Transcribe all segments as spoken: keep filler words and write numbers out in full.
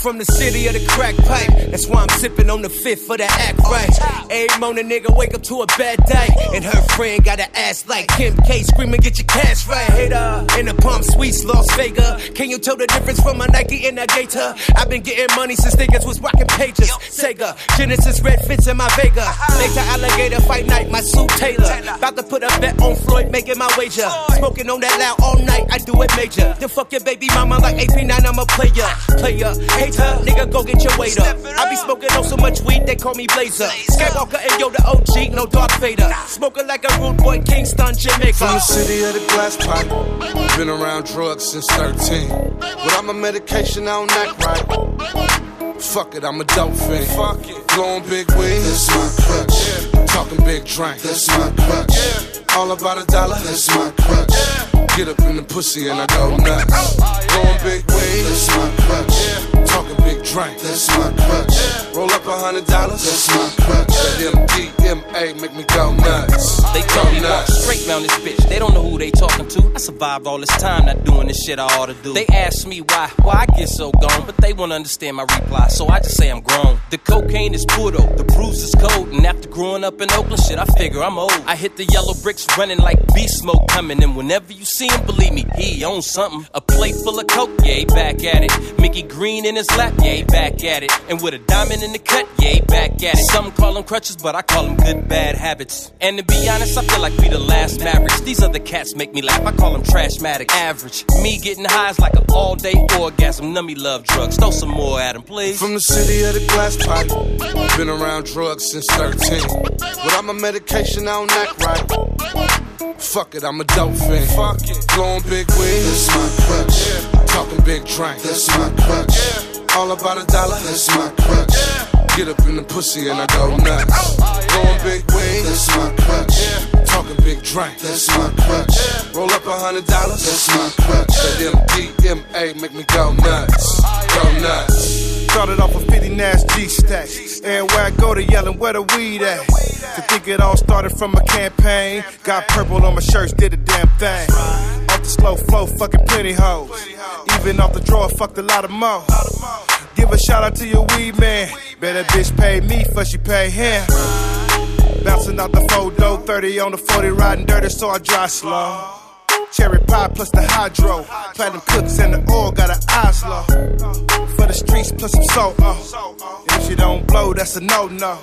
from the city of the crack pipe. That's why I'm sipping on the fifth for the act right. Every morning nigga wake up to a bad day, and her friend got an ass like Kim K, screaming get your cash right. Hater in the Palm Suites, Las Vegas. Can you tell the difference from a Nike and a Gator? I've been getting money since niggas was rocking pages. Sega, Genesis, red fits in my Vega. Later alligator fight night, my suit Taylor. About to put a bet on Floyd, making my wager. Smoking on that loud all night, I do it major. Then fuck your baby mama like A P nine, I'm a player. Player, hater, nigga go get your weight up. I be smoking on so much weed, they call me Blazer. Skywalker and Yoda O G, no Darth Vader. Smoking like a rude boy, Kingston, Jamaica. From the city of the glass pipe, been around drugs since thirteen. Without my medication, I don't act right. Fuck it, I'm a dope fiend. Fuck it. Blowing big weed, that's my crutch. Yeah. Talking big drink, that's my crutch. Yeah. All about a dollar, that's my crutch. Yeah. Get up in the pussy and I go nuts. Blowing big weed, that's my crutch. Yeah. Talking big drink, that's my crutch. Yeah. Roll up a hundred dollars, that's my crutch. That M D M A make me go nuts. They tell me walk straight round this bitch. They don't know who they talking to. I survived all this time not doing this shit I ought to do. They ask me why, why I get so gone, but they won't understand my reply, so I just say I'm grown. The cocaine is puro, the bruise is cold, and after growing up in Oakland, shit, I figure I'm old. I hit the yellow bricks running like beast smoke coming, and whenever you see him, believe me, he owns something. A plate full of coke, yeah, he back at it. Mickey Green in his lap, yeah, he back at it. And with a diamond in the cut, yeah, he back at it. Some call them crutches, but I call them good bad habits. And to be honest, I feel like we the last Mavericks. These other cats make me laugh, I call them trashmatic. Average, me getting high is like an all-day orgasm. Nummy love drugs, throw some more at him, please. From the city of the glass pipe, been around drugs since thirteen. Without my medication, I don't act right. Fuck it, I'm a dope fiend. Fuck it. Blowing big weed, that's my crutch. Yeah. Talking big drink, that's my crutch. Yeah. All about a dollar, that's my crutch. Yeah. Get up in the pussy and I go nuts. Blowing big weed, that's my crutch. Yeah. Talking big drink, that's my crutch. Yeah. Roll up a hundred dollars, that's my crutch. That M D M A make me go nuts. Go nuts. Started off with fifty Nash G-Stacks. Everywhere I go, they yelling, where the weed at? To think it all started from a campaign. Got purple on my shirts, did a damn thing. Off the slow flow, fucking plenty hoes. Even off the drawer, fucked a lot of more. Give a shout out to your weed man. Bet that bitch paid me for she paid him. Bouncing out the photo, thirty on the forty, riding dirty, so I drive slow. Cherry pie plus the hydro. Platinum cooks and the oil got an eyes low. For the streets plus some soul, oh. And if you don't blow, that's a no-no.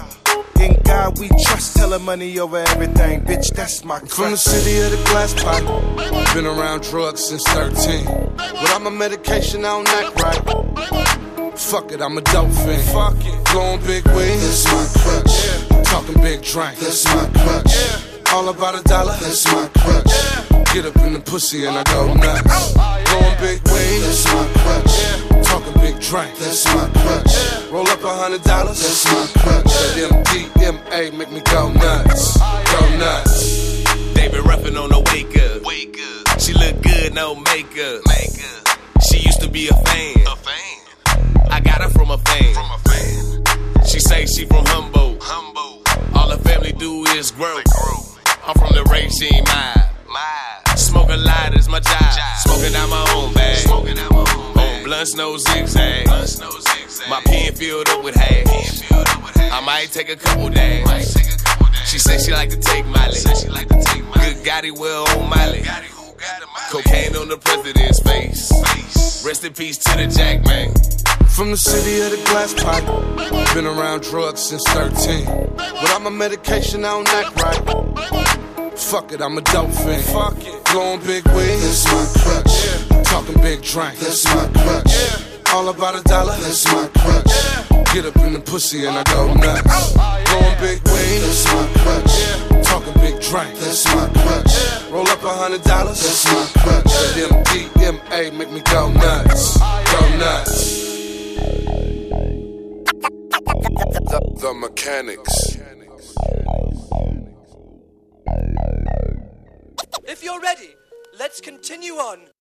In God we trust, tell her money over everything. Bitch, that's my crutch. From the city of the glass pipe, been around drugs since thirteen. Without my medication, I don't act right. Fuck it, I'm a dope fiend. Fuck it. Blowing big weed, that's my crutch. Yeah. Talking big drink, that's my crutch. Yeah. All about a dollar, that's my crutch. Yeah. Get up in the pussy and I go nuts. Blowing big weed, that's my crutch. Yeah. Talking big drink, that's my crutch. Yeah. Roll up a hundred dollars, that's my crutch. That M D M A make me go nuts. Go nuts. David Ruffin on the wake up. Wake up. She look good, no makeup. Makeup. She used to be a fan. A fan. I got her from a fan. From a fan. She say she from Humboldt. Humboldt. All her family do is grow. I'm from the regime, my, my. Smoking light is my job. Smoking out my own bag. Smoking out my own bag. Blunts no zigzag. Blunts no zigzag. My pen filled up with hash. I might take a couple days. She say she like to take mileage. Good Gotti, well on mileage. Cocaine on the president's face. Rest in peace to the Jack, man. From the city of the glass pipe, been around drugs since thirteen. Without my medication, I don't act right. Fuck it, I'm a dope fiend. Fuck it. Blowing big weed, that's my crutch. Yeah. Talking big drink, that's my crutch. Yeah. All about a dollar, that's my crutch. Yeah. Get up in the pussy and I go nuts. Blowing big weed, that's my crutch. Yeah. Talking big drink, that's my crutch. Yeah. Roll up a hundred dollars, that's my crutch. That M D M A make me go nuts. Go nuts. The, the Mechanics. If you're ready, let's continue on.